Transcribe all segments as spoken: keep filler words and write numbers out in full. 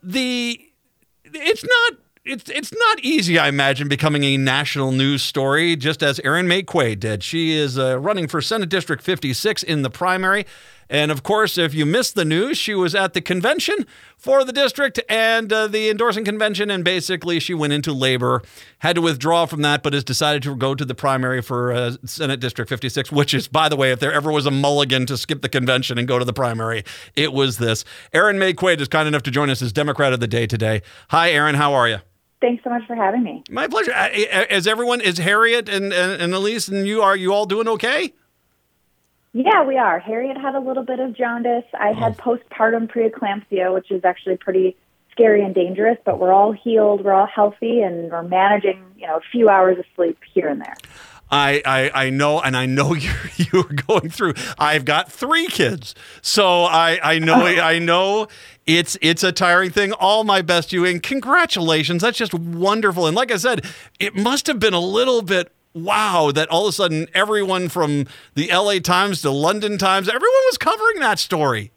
the it's not it's it's not easy, I imagine, becoming a national news story, just as Erin Maye Quade did. She is uh, running for Senate District fifty-six in the primary. And of course, if you missed the news, she was at the convention for the district and uh, the endorsing convention. And basically, she went into labor, had to withdraw from that, but has decided to go to the primary for uh, Senate District fifty-six, which is, by the way, if there ever was a mulligan to skip the convention and go to the primary, it was this. Erin Maye Quade is kind enough to join us as Democrat of the Day today. Hi, Erin. How are you? Thanks so much for having me. My pleasure. Is everyone, is Harriet and, and, and Elise and you, are you all doing okay? Yeah, we are. Harriet had a little bit of jaundice. I had Oh. postpartum preeclampsia, which is actually pretty scary and dangerous, but we're all healed, we're all healthy, and we're managing, you know, a few hours of sleep here and there. I, I, I know, and I know you're, you're going through. I've got three kids, so I, I know I know it's it's a tiring thing. All my best to you, and congratulations. That's just wonderful. And like I said, it must have been a little bit wow that all of a sudden everyone from the L A Times to London Times, everyone was covering that story.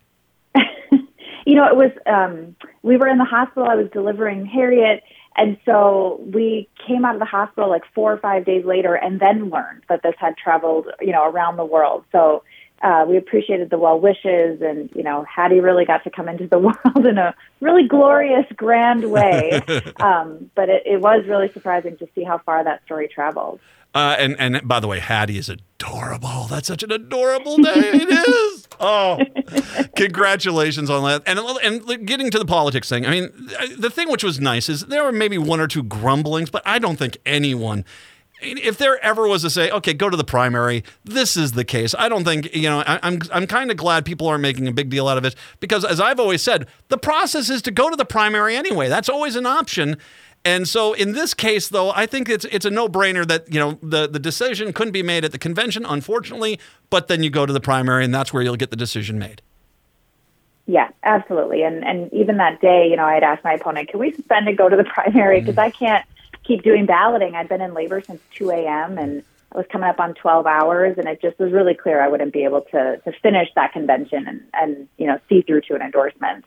You know, it was, um, we were in the hospital, I was delivering Harriet, and so we came out of the hospital like four or five days later and then learned that this had traveled, you know, around the world. So uh, we appreciated the well wishes, and, you know, Hattie really got to come into the world in a really glorious, grand way. um, but it, it was really surprising to see how far that story traveled. Uh, and, and by the way, Hattie is adorable. That's such an adorable day. It is. Oh, congratulations on that. And, and getting to the politics thing, I mean, the thing which was nice is there were maybe one or two grumblings, but I don't think anyone, if there ever was to say, okay, go to the primary, this is the case. I don't think, you know, I, I'm I'm kind of glad people aren't making a big deal out of it, because as I've always said, the process is to go to the primary anyway. That's always an option. And so in this case, though, I think it's it's a no-brainer that, you know, the, the decision couldn't be made at the convention, unfortunately, but then you go to the primary and that's where you'll get the decision made. Yeah, absolutely. And and even that day, you know, I had asked my opponent, can we suspend and go to the primary? Because I can't keep doing balloting. I'd been in labor since two a.m. and I was coming up on twelve hours, and it just was really clear I wouldn't be able to, to finish that convention and, and, you know, see through to an endorsement.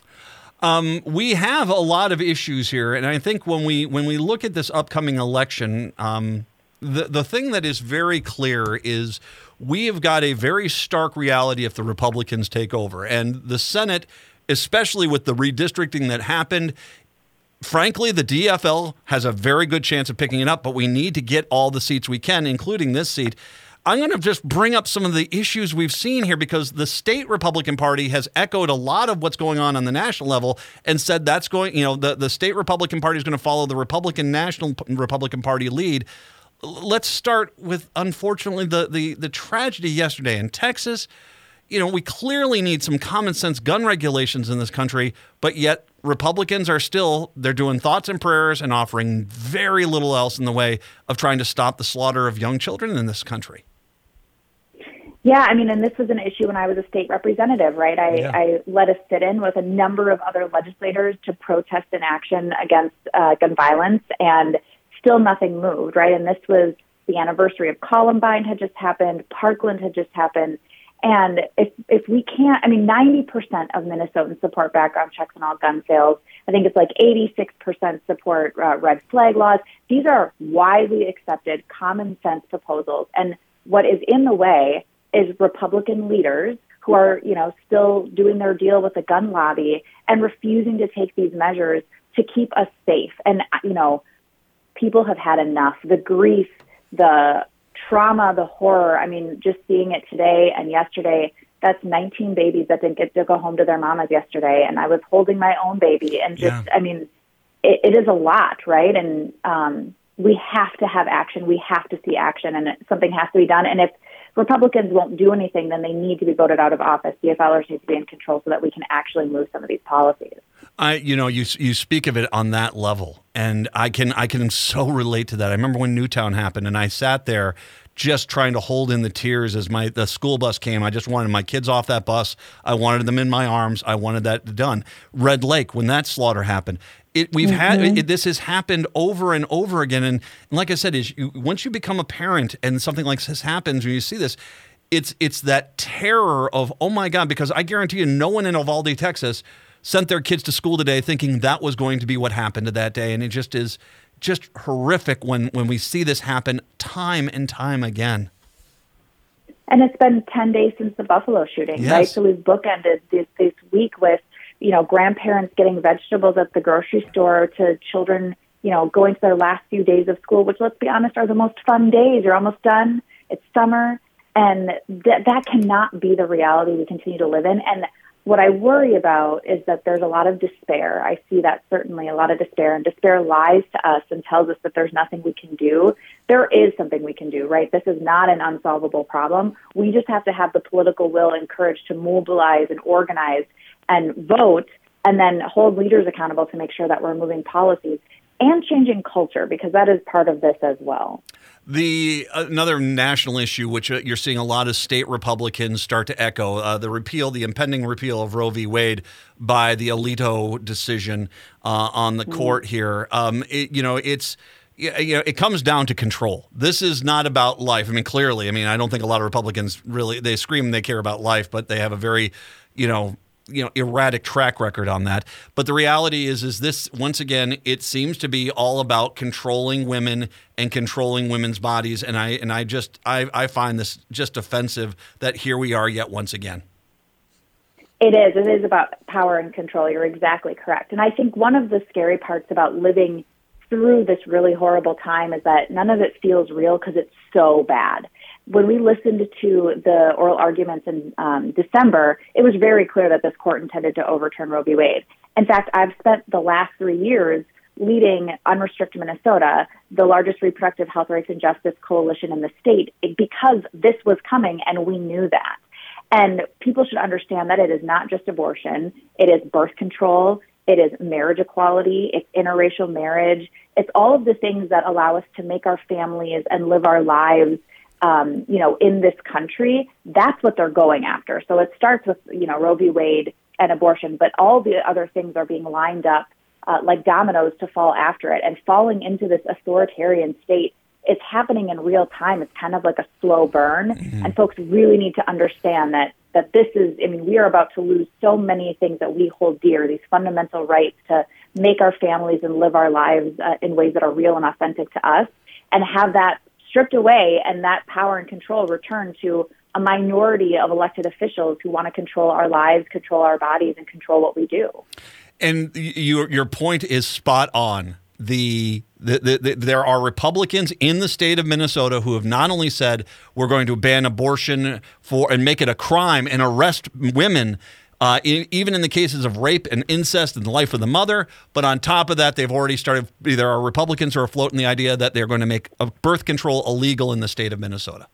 Um, we have a lot of issues here, and I think when we when we look at this upcoming election, um, the the thing that is very clear is we have got a very stark reality if the Republicans take over, and the Senate, especially with the redistricting that happened. Frankly, the D F L has a very good chance of picking it up, but we need to get all the seats we can, including this seat. I'm going to just bring up some of the issues we've seen here, because the state Republican Party has echoed a lot of what's going on on the national level and said that's going, you know, the, the state Republican Party is going to follow the Republican National Republican Party lead. Let's start with, unfortunately, the, the, the tragedy yesterday in Texas. You know, we clearly need some common sense gun regulations in this country, but yet Republicans are still, they're doing thoughts and prayers and offering very little else in the way of trying to stop the slaughter of young children in this country. Yeah, I mean, and this was an issue when I was a state representative, right? I, Yeah. I led a sit-in with a number of other legislators to protest inaction against uh, gun violence, and still nothing moved, right? And this was the anniversary of Columbine had just happened, Parkland had just happened, and if if we can't, I mean, ninety percent of Minnesotans support background checks on all gun sales. I think it's like eighty-six percent support uh, red flag laws. These are widely accepted, common sense proposals, and what is in the way is Republican leaders who are, you know, still doing their deal with the gun lobby and refusing to take these measures to keep us safe. And, you know, people have had enough. The grief, the trauma, the horror. I mean, just seeing it today and yesterday, that's nineteen babies that didn't get to go home to their mamas yesterday. And I was holding my own baby. And just, Yeah. I mean, it, it is a lot, right? And um, we have to have action. We have to see action, and something has to be done. And if Republicans won't do anything, then they need to be voted out of office. D F Lers need to be in control so that we can actually move some of these policies. I, you know, you you speak of it on that level, and I can I can so relate to that. I remember when Newtown happened, and I sat there just trying to hold in the tears as my the school bus came. I just wanted my kids off that bus. I wanted them in my arms. I wanted that done. Red Lake, when that slaughter happened, it we've mm-hmm. had it, this has happened over and over again. And, and like I said, is you, once you become a parent and something like this happens, when you see this, it's it's that terror of, oh my God, because I guarantee you, no one in Uvalde, Texas, sent their kids to school today thinking that was going to be what happened to that day. And it just is just horrific when, when we see this happen time and time again. And it's been ten days since the Buffalo shooting, yes. right? So we've bookended this, this week with, you know, grandparents getting vegetables at the grocery store to children, you know, going to their last few days of school, which, let's be honest, are the most fun days. You're almost done. It's summer. And th- that cannot be the reality we continue to live in. And what I worry about is that there's a lot of despair. I see that certainly a lot of despair, and despair lies to us and tells us that there's nothing we can do. There is something we can do, right? This is not an unsolvable problem. We just have to have the political will and courage to mobilize and organize and vote, and then hold leaders accountable to make sure that we're moving policies and changing culture, because that is part of this as well. The another national issue, which uh, you're seeing a lot of state Republicans start to echo, uh, the repeal, the impending repeal of Roe v. Wade by the Alito decision uh, on the mm-hmm. court here. Um, it, you know, it's you know, it comes down to control. This is not about life. I mean, clearly, I mean, I don't think a lot of Republicans really they scream they care about life, but they have a very, you know. you know, erratic track record on that. But the reality is, is this, once again, it seems to be all about controlling women and controlling women's bodies. And I, and I just, I, I find this just offensive that here we are yet once again. It is. It is about power and control. You're exactly correct. And I think one of the scary parts about living through this really horrible time is that none of it feels real because it's so bad. When we listened to the oral arguments in um, December, it was very clear that this court intended to overturn Roe v. Wade. In fact, I've spent the last three years leading Unrestricted Minnesota, the largest reproductive health rights and justice coalition in the state, because this was coming and we knew that. And people should understand that it is not just abortion. It is birth control. It is marriage equality. It's interracial marriage. It's all of the things that allow us to make our families and live our lives Um, you know, in this country. That's what they're going after. So it starts with, you know, Roe v. Wade and abortion, but all the other things are being lined up uh, like dominoes to fall after it. And falling into this authoritarian state, it's happening in real time. It's kind of like a slow burn. Mm-hmm. And folks really need to understand that that this is, I mean, we are about to lose so many things that we hold dear, these fundamental rights to make our families and live our lives uh, in ways that are real and authentic to us, and have that stripped away and that power and control returned to a minority of elected officials who want to control our lives, control our bodies, and control what we do. And your your point is spot on. The, the, the, the there are Republicans in the state of Minnesota who have not only said we're going to ban abortion for and make it a crime and arrest women, Uh, in, even in the cases of rape and incest and the life of the mother. But on top of that, they've already started, there are Republicans who are floating the idea that they're going to make birth control illegal in the state of Minnesota.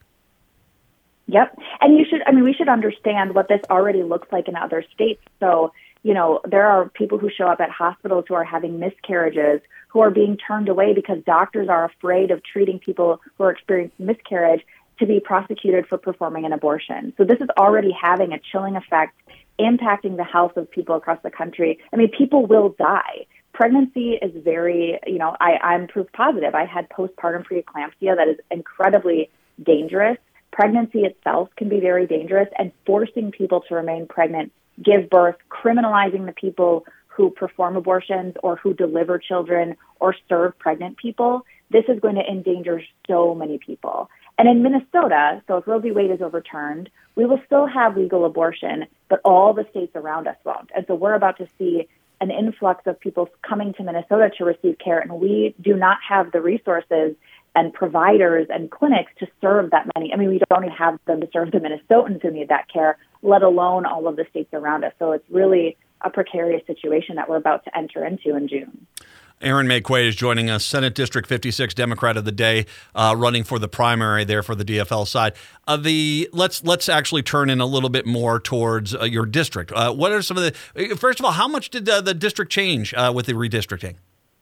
Yep. And you should, I mean, we should understand what this already looks like in other states. So, you know, there are people who show up at hospitals who are having miscarriages, who are being turned away because doctors are afraid of treating people who are experiencing miscarriage to be prosecuted for performing an abortion. So this is already having a chilling effect, impacting the health of people across the country. I mean, people will die. Pregnancy is very, you know, I, I'm proof positive. I had postpartum preeclampsia that is incredibly dangerous. Pregnancy itself can be very dangerous, and forcing people to remain pregnant, give birth, criminalizing the people who perform abortions or who deliver children or serve pregnant people, this is going to endanger so many people. And in Minnesota, so if Roe v. Wade is overturned, we will still have legal abortion, but all the states around us won't. And so we're about to see an influx of people coming to Minnesota to receive care, and we do not have the resources and providers and clinics to serve that many. I mean, we don't even have them to serve the Minnesotans who need that care, let alone all of the states around us. So it's really a precarious situation that we're about to enter into in June. Erin Maye Quade is joining us, Senate District fifty-six Democrat of the day, uh, running for the primary there for the D F L side. Uh, the let's let's actually turn in a little bit more towards uh, your district. Uh, what are some of the? First of all, how much did uh, the district change uh, with the redistricting?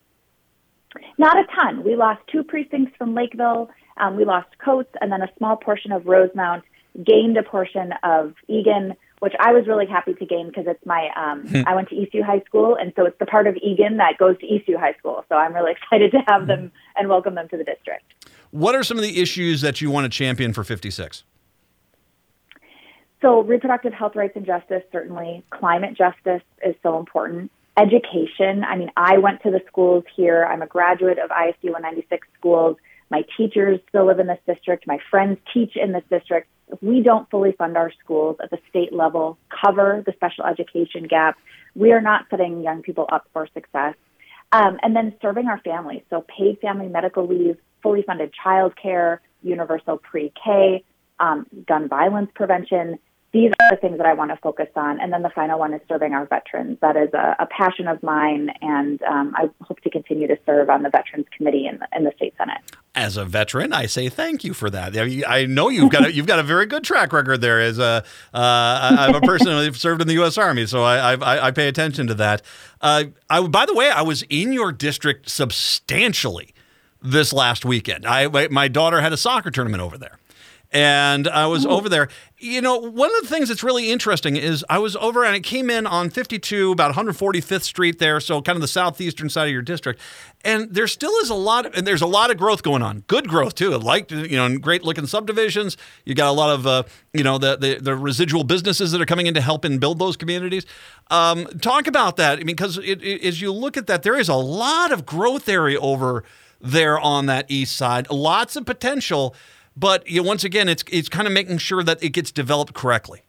Not a ton. We lost two precincts from Lakeville. Um, we lost Coates, and then a small portion of Rosemount. Gained a portion of Eagan, which I was really happy to gain because it's my, um, I went to E C U High School, and so it's the part of Eagan that goes to E C U High School. So I'm really excited to have them and welcome them to the district. What are some of the issues that you want to champion for fifty-six? So reproductive health rights and justice, certainly. Climate justice is so important. Education. I mean, I went to the schools here. I'm a graduate of I S D one ninety-six schools. My teachers still live in this district. My friends teach in this district. If we don't fully fund our schools at the state level, cover the special education gap, we are not setting young people up for success. Um, and then serving our families. So paid family medical leave, fully funded childcare, universal pre-K, um, gun violence prevention. These are the things that I want to focus on. And then the final one is serving our veterans. That is a, a passion of mine, and um, I hope to continue to serve on the Veterans Committee in the, in the State Senate. As a veteran, I say thank you for that. I know you've got a, you've got a very good track record there. As a, uh, I'm a person who served in the U S Army, so I, I, I pay attention to that. Uh, I, by the way, I was in your district substantially this last weekend. I my daughter had a soccer tournament over there. And I was Ooh. over there. You know, one of the things that's really interesting is I was over and it came in on fifty-two, about one forty-fifth Street there, so kind of the southeastern side of your district. And there still is a lot, of, and there's a lot of growth going on. Good growth too. Like, you know, great looking subdivisions. You got a lot of, uh, you know, the, the the residual businesses that are coming in to help and build those communities. Um, talk about that. I mean, because it, it, as you look at that, there is a lot of growth area over there on that east side. Lots of potential. But you know, once again, it's it's kind of making sure that it gets developed correctly.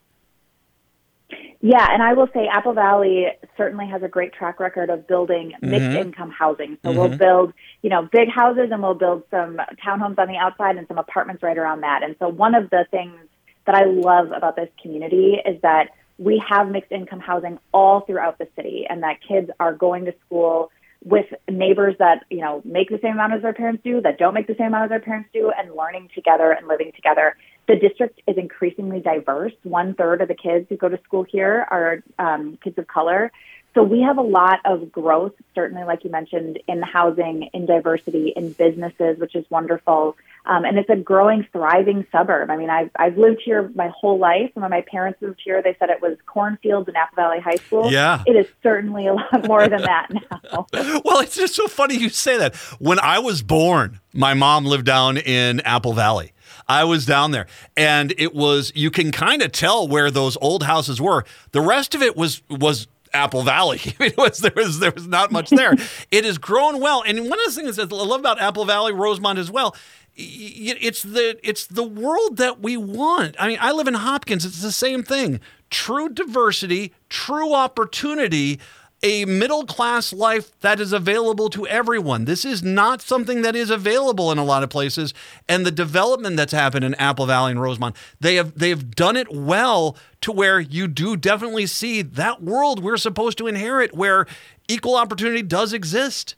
Yeah, and I will say Apple Valley certainly has a great track record of building mm-hmm. mixed income housing. So mm-hmm. we'll build, you know, big houses, and we'll build some townhomes on the outside and some apartments right around that. And so one of the things that I love about this community is that we have mixed income housing all throughout the city, and that kids are going to school with neighbors that, you know, make the same amount as their parents do, that don't make the same amount as their parents do, and learning together and living together. The district is increasingly diverse. One third of the kids who go to school here are um, kids of color. So we have a lot of growth, certainly, like you mentioned, in housing, in diversity, in businesses, which is wonderful. Um, and it's a growing, thriving suburb. I mean, I've, I've lived here my whole life. When my parents moved here, they said it was cornfields and Apple Valley High School. Yeah. It is certainly a lot more than that now. Well, it's just so funny you say that. When I was born, my mom lived down in Apple Valley. I was down there, and it was, you can kind of tell where those old houses were. The rest of it was was Apple Valley. It was, there was there was not much there. It has grown well, and one of the things that I love about Apple Valley, Rosemont as well, it's the it's the world that we want. I mean, I live in Hopkins. It's the same thing. True diversity, true opportunity, a middle-class life that is available to everyone. This is not something that is available in a lot of places. And the development that's happened in Apple Valley and Rosemont, they have they have done it well to where you do definitely see that world we're supposed to inherit, where equal opportunity does exist.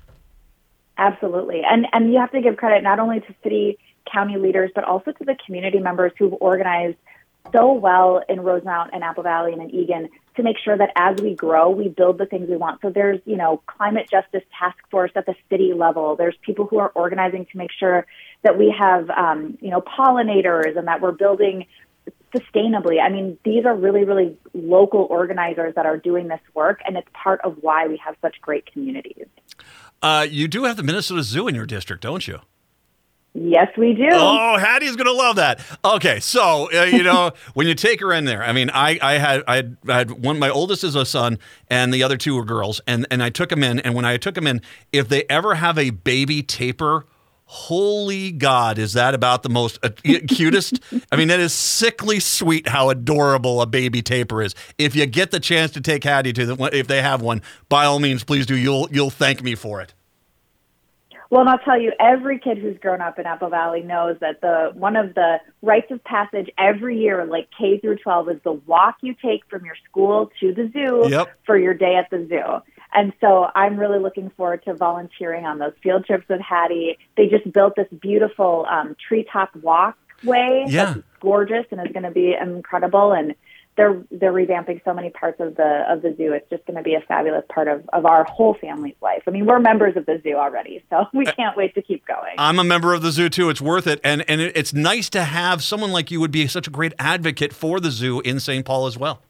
Absolutely. And and you have to give credit not only to city, county leaders, but also to the community members who've organized so well in Rosemount and Apple Valley and in Eagan to make sure that as we grow, we build the things we want. So there's, you know, climate justice task force at the city level. There's people who are organizing to make sure that we have, um, you know, pollinators and that we're building sustainably. I mean, these are really, really local organizers that are doing this work, and it's part of why we have such great communities. Uh, you do have the Minnesota Zoo in your district, don't you? Yes, we do. Oh, Hattie's going to love that. Okay, so, uh, you know, when you take her in there, I mean, I, I had I had, I had one, my oldest is a son, and the other two were girls, and, and I took them in, and when I took them in, if they ever have a baby tapir, holy God, is that about the most uh, cutest? I mean, that is sickly sweet how adorable a baby tapir is. If you get the chance to take Hattie to the, if they have one, by all means, please do. You'll you'll thank me for it. Well, and I'll tell you, every kid who's grown up in Apple Valley knows that the one of the rites of passage every year, like K through twelve, is the walk you take from your school to the zoo yep. for your day at the zoo. And so I'm really looking forward to volunteering on those field trips with Hattie. They just built this beautiful um, treetop walkway yeah. that's gorgeous and is going to be incredible. And they're they're revamping so many parts of the of the zoo. It's just going to be a fabulous part of, of our whole family's life. I mean, we're members of the zoo already, so we can't wait to keep going. I'm a member of the zoo too. It's worth it, and and it's nice to have someone like you would be such a great advocate for the zoo in Saint Paul as well.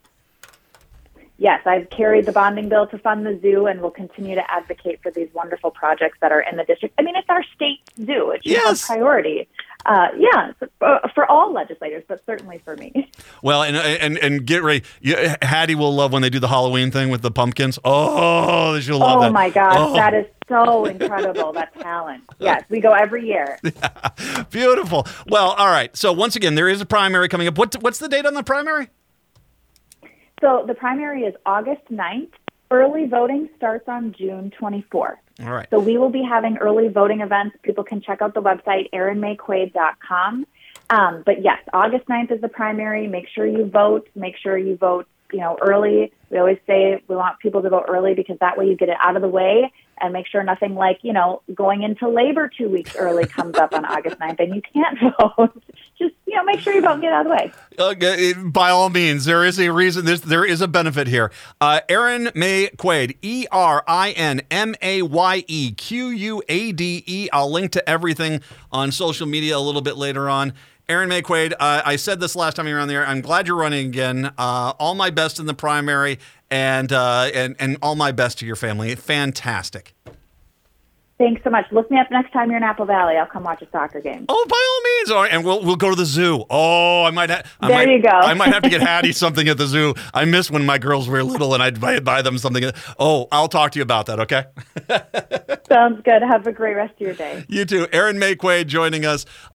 Yes, I've carried the bonding bill to fund the zoo, and will continue to advocate for these wonderful projects that are in the district. I mean, it's our state zoo. It's yes. a priority. uh, yeah, for, for all legislators, but certainly for me. Well, and and and get ready. You, Hattie will love when they do the Halloween thing with the pumpkins. Oh, she'll love oh that. Oh my gosh, oh. that is so incredible, that talent. Yes, we go every year. Yeah, beautiful. Well, all right. So once again, there is a primary coming up. What What's the date on the primary? So the primary is August ninth. Early voting starts on June twenty-fourth. All right. So we will be having early voting events. People can check out the website, erin may quaid dot com. Um, but yes, August ninth is the primary. Make sure you vote. Make sure you vote, you know, early. We always say we want people to vote early because that way you get it out of the way and make sure nothing like, you know, going into labor two weeks early comes up on August ninth and you can't vote. Just, you know, make sure you vote and get out of the way. Okay, by all means, there is a reason. There's, there is a benefit here. Uh, Erin May Quaid, E R I N M A Y E Q U A D E. I'll link to everything on social media a little bit later on. Erin May Quaid, uh, I said this last time you were on the air. I'm glad you're running again. Uh, all my best in the primary, and uh, and and all my best to your family. Fantastic. Thanks so much. Look me up next time you're in Apple Valley. I'll come watch a soccer game. Oh, by all means. All right, and we'll we'll go to the zoo. Oh, I might. Ha- I there might, you go. I might have to get Hattie something at the zoo. I miss when my girls were little and I'd buy, buy them something. Oh, I'll talk to you about that. Okay. Sounds good. Have a great rest of your day. You too. Erin May Quaid joining us.